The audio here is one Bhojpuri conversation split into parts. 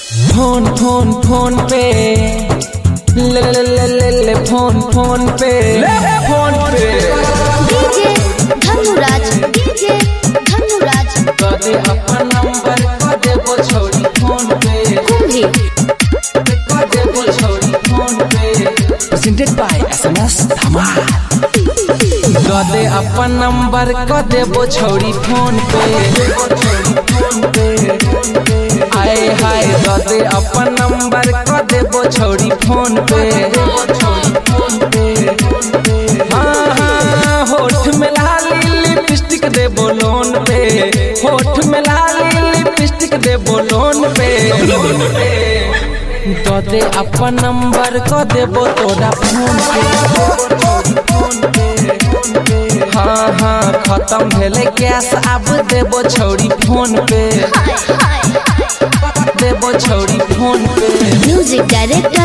फोन पे ले फोन पे डीजे धनुराज कदे अपन नंबर कदे वो छोड़ी फोन पे कुंभी कदे वो छोड़ी फोन पे presented by SMS धमाल कदे अपन नंबर कदे वो छोड़ी फोन पे आए हाय कदे अपन नंबर कदे वो छोड़ी फोन पे हाँ होठ में लाली लिपस्टिक दे बोलोन पे होठ में लाली लिपस्टिक दे बोलोन पे कदे अपन नंबर कदे वो तोरा फोन पे हाँ खत्म भेले गैस अब देबो छौड़ी फोन पे देबो छौड़ी फोन पे म्यूजिक डायरेक्टर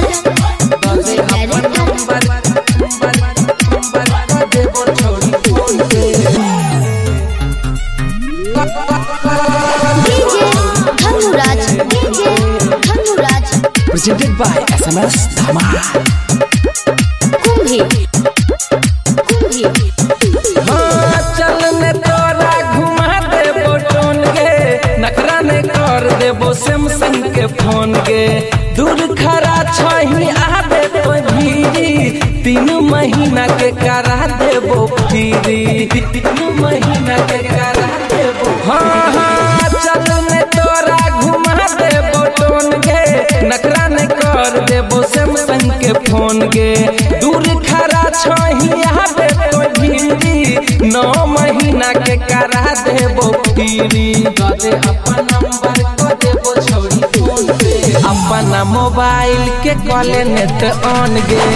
देबो छौड़ी फोन पे DJ Dhanuraj presented by SMS धमाल कुंभी चलने तोरा घुमा देबो टोन गे नखरा ने कर देबो सैमसंग के फोन गे दूर खरा छही आबे तो भीरी 3 महीना के करा देबो फ्री 3 महीना के करा देबो हाँ चलने तोरा घुमा देबो टोन गे नखरा ने कर देबो सैमसंग के फोन गे दूर खरा छही आबे तो भीरी 9 महीना के करा देबो फ्री कदे अपन नंबर को देबो छौड़ी फोन पे अपना मोबाइल के कॉले नेट ऑन गे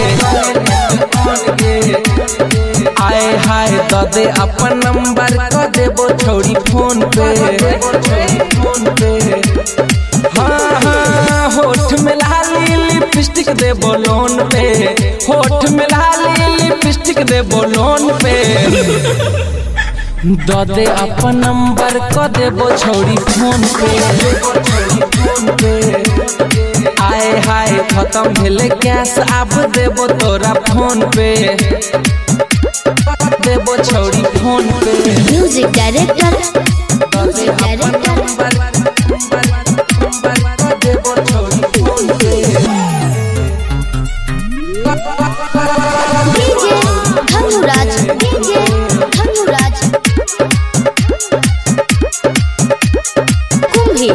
आए हाय कदे अपन नंबर को देबो छौड़ी फोन पे हाँ होठ में लाली लिपस्टिक दे बोलोन पे होठ में लाली लिपस्टिक दे बोलोन पे दे अपन नंबर को देबो छौड़ी फोन पे आए हाय खत्म भेले गैस अब देबो तोरा फोन पे देबो छौड़ी फोन पे म्यूजिक डायरेक्टर देबो छौड़ी फोन पे डीजे धनुराज कुंभी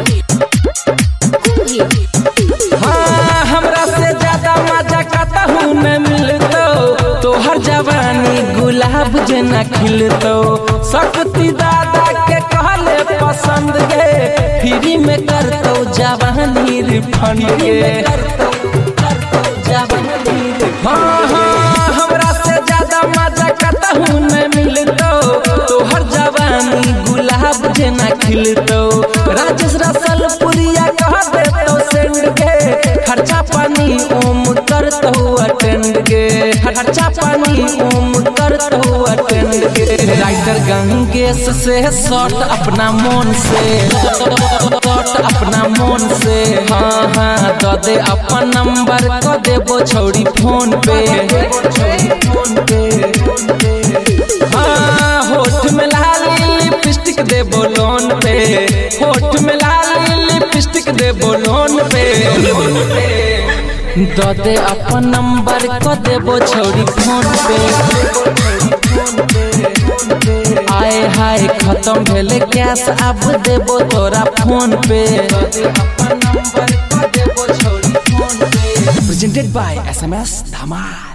हाँ हमरा से ज्यादा मजा कतहू न मिलतो तोहर जवानी गुलाब जना खिलतो शक्ति दादा के कहले पसंद गे फ्री में करतो जवानी रिफंड गे हाँ हमरा से ज्यादा मजा कतहू न मिलतो तोहर जवानी गुलाब जना खिलतो राजेश रसलपुरिया कह देतो सेंड गे खर्चा पानी ओम करतो अटेंड गे खर्चा पानी ओम करतो अटेंड गे राइटर गंगेश से शॉट अपना मन से हाँ दे अपन नंबर को देबो छौड़ी फोन पे हाँ होठ में लाली लिपस्टिक दे बोलोन पे होठ में लाली लिपस्टिक दे बोलोन पे दे अपन नंबर को देबो छौड़ी फोन पे आए हाय खत्म भेले गैस अब देबो तोरा फोन पे presented by SMS धमाल।